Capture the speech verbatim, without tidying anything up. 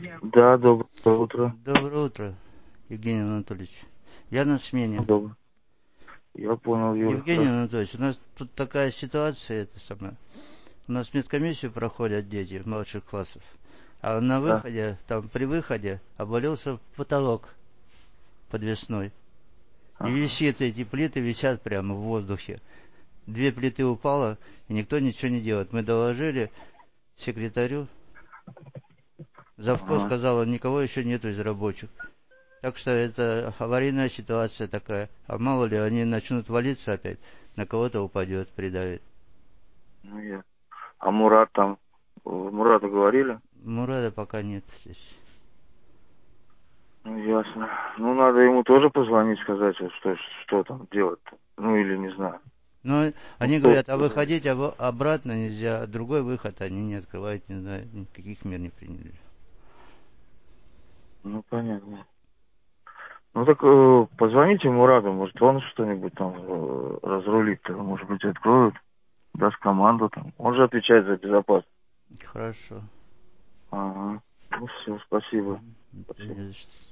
Да, доброе утро. Доброе утро, Евгений Анатольевич. Я на смене. Доброе. Я понял, Юра, Евгений хорошо. Анатольевич, у нас тут такая ситуация, это самое. У нас медкомиссию проходят дети младших классов. А на Да. выходе, там при выходе, обвалился потолок подвесной. И Ага. висит, эти плиты висят прямо в воздухе. Две плиты упало, и никто ничего не делает. Мы доложили секретарю. Завхоз Ага. сказала, никого еще нету из рабочих. Так что это аварийная ситуация такая. А мало ли, они начнут валиться опять, на кого-то упадет, придавит. Ну, я. А Мурат там? э, Мурату говорили? Мурада пока нет здесь. Ну, ясно. Ну, надо ему тоже позвонить, сказать, вот что, что там делать-то. Ну, или не знаю. Но Ну, они кто говорят, а позвонит? выходить об- обратно нельзя, другой выход они не открывают, не знаю, никаких мер не приняли. Ну, понятно. Ну, так э, позвоните Мураду, может, он что-нибудь там э, разрулит-то, может быть, откроют, даст команду там. Он же отвечает за безопасность. Хорошо. Ага. Ну, все, спасибо. Мгм. Да Спасибо. не за что.